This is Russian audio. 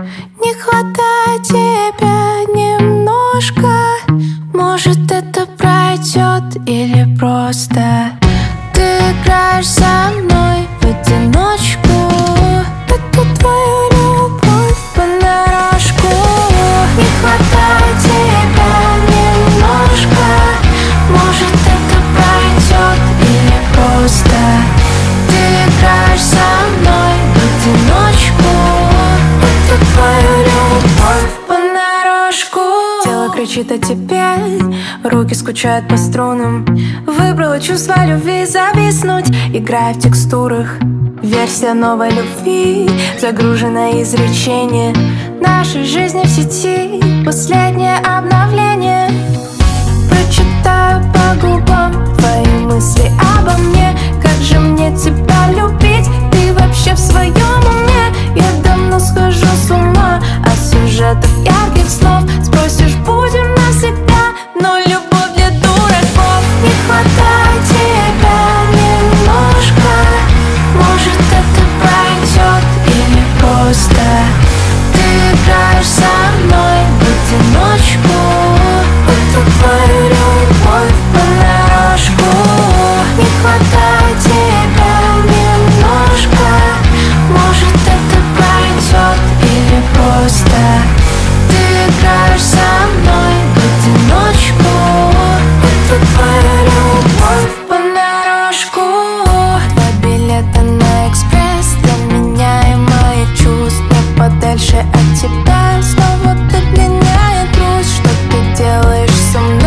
Не хватает тебя немножко. Может, это пройдет или просто ты играешь со мной в одиночку. Это твоя любовь понарошку. Не хватает тебя немножко. Может, это пройдет или просто ты играешь со мной в одиночку. Это твоя любовь понарошку. Тело кричит о тебе, руки скучают по струнам. Выбрала чувство любви зависнуть, играя в текстурах. Версия новой любви, загруженное изречение нашей жизни в сети, последнее обновление. Прочитаю по губам твои мысли обо мне. Как же мне тебя любить, ты вообще в своем уме? Я давно схожу с ума от сюжетов ярких слов. Спросишь, будем навсегда, но любовь для дураков. Не хватает тебя немножко. Может, это пройдет или просто ты играешь со мной в одиночку. Это твоя любовь понарошку. Не хватает тебя немножко. Может, это пройдет или просто ты играешь со мной в одиночку. Это твоя любовь понарошку. Два билета на экспресс для меня и моих чувств. Не подальше от тебя снова догоняет грусть. Что ты делаешь со мной?